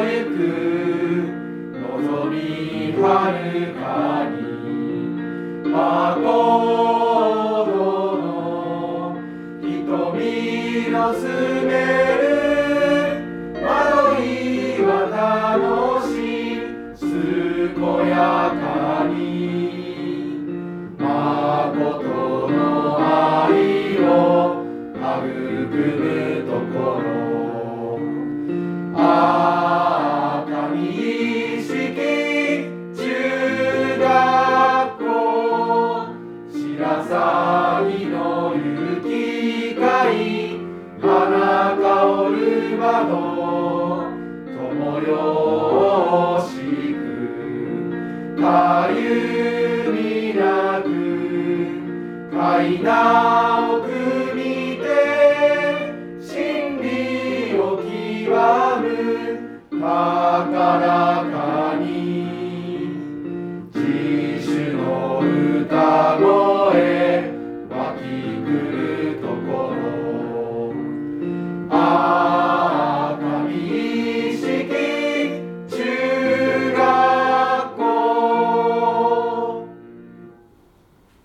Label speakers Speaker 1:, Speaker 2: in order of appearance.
Speaker 1: ゆく望みはるかにまことの瞳の住める惑いは楽しい健やかにまことの愛を育むところ熱海式中学校白鷺の雪会花香る窓友よしくかゆみなく階段を組みて真理を極む高らか